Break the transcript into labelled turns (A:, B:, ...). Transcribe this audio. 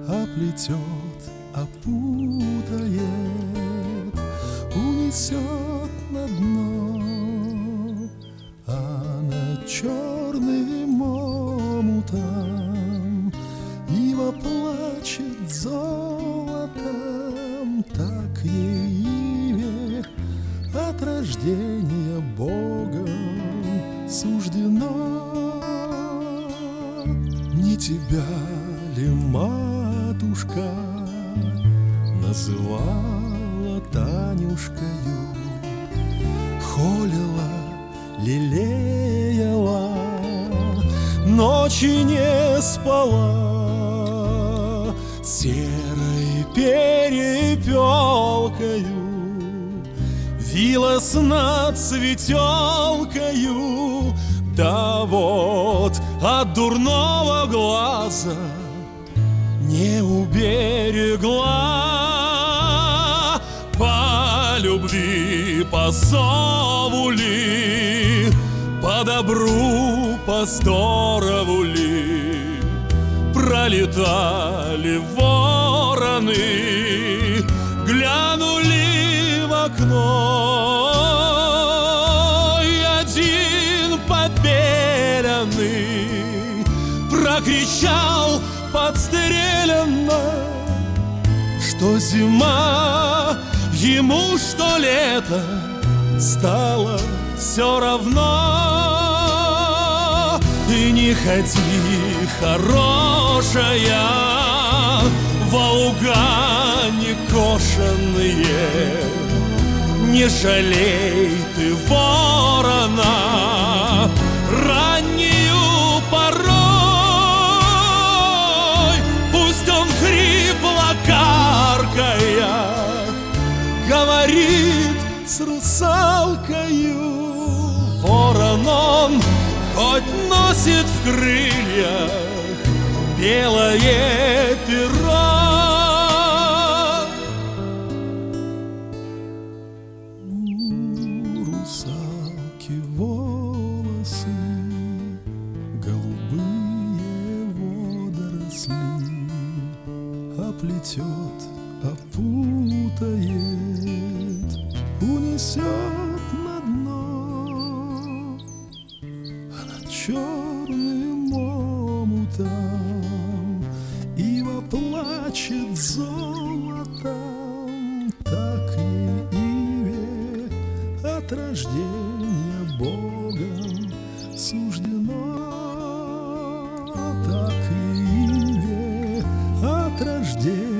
A: оплетет, опутает, унесет на дно, а над черным омутом ива плачет золотом. Так ей от рождения Богом суждено. Не тебя ли матушка называла Танюшкою, холила, лелеяла, ночи не спала, серой перепелкою вилась над светелкою. Да вот от дурного глаза не уберегла. По любви, по зову ли, по добру, по здорову ли пролетали вороны, глянули в окно, и один побеленный прокричал подстрелянно, что зима ему, что лето, стало все равно. И не ходи, хорошая, во луга некошенные, не жалей ты ворона раннюю порой. Пусть он хрипло каркая говорит с русалкою. Ворон он хоть носит в крыльях белое перо. У русалки волосы голубые водоросли, оплетет, опутает, унесет на дно, а над черным омутом ива плачет золотом. Так ей иве от рождения Богом суждено. Так ей иве от рождения